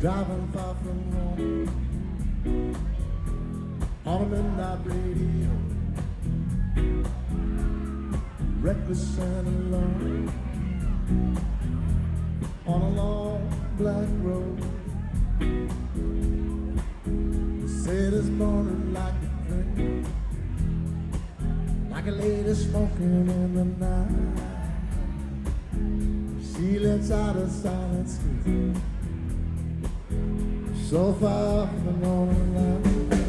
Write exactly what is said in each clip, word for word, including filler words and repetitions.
driving far from home on a midnight radio, reckless and alone on a long black road. The city's burning like a dream, like a lady smoking in the night. She lets out a silent scream, so far from the morning light.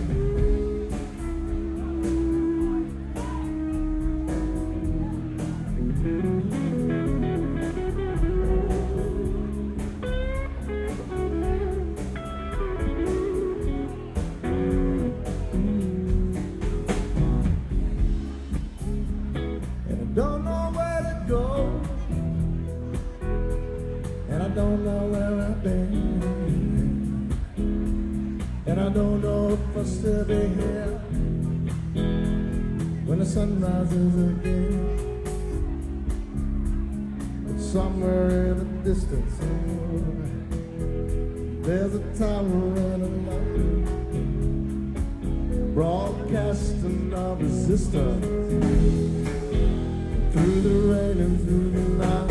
And I don't know where to go, and I don't know where I've been, and I don't know if I'll still be here when the sun rises again. But somewhere in the distance, oh, there's a tower in a light, broadcasting our resistance through the rain and through the night.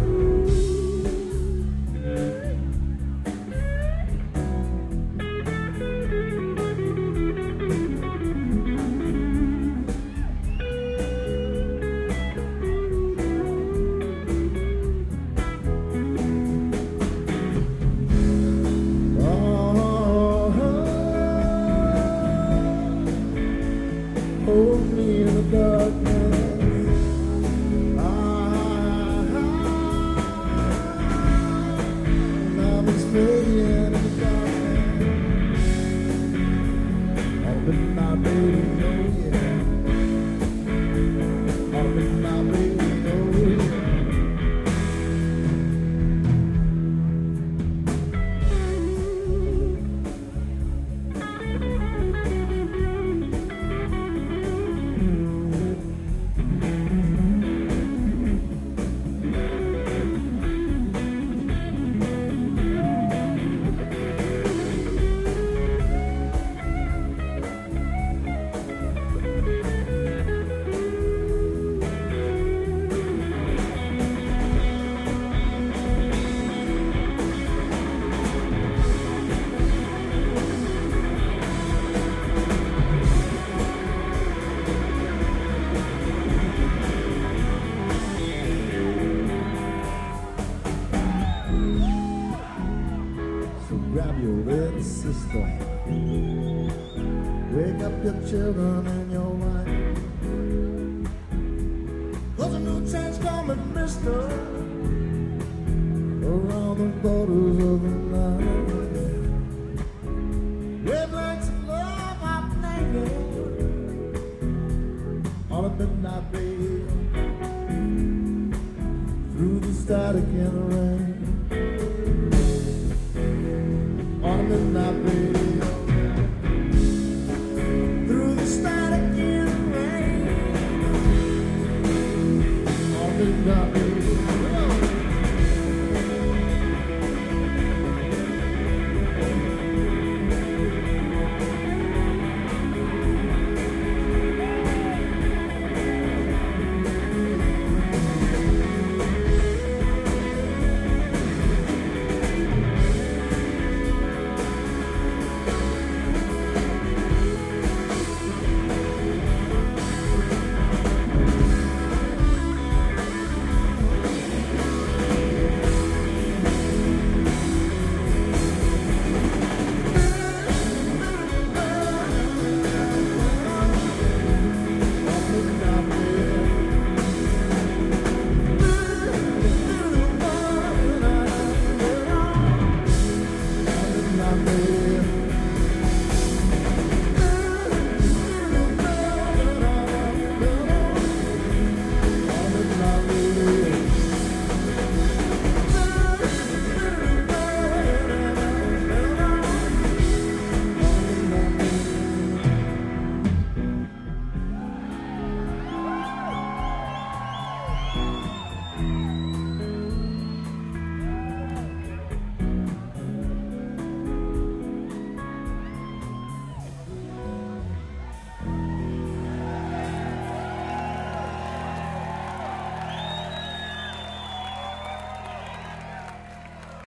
Hold me in the darkness. Ah, and I'll be staying in the darkness. All with my baby, oh yeah. All with my baby, oh yeah. Grab your little sister, wake up your children and your wife, 'cause a new change coming, mister, around the borders of the night. Wavelengths of love are playing on a midnight radio, through the static and the rain. On a midnight radio, through the static and the rain. On a midnight radio.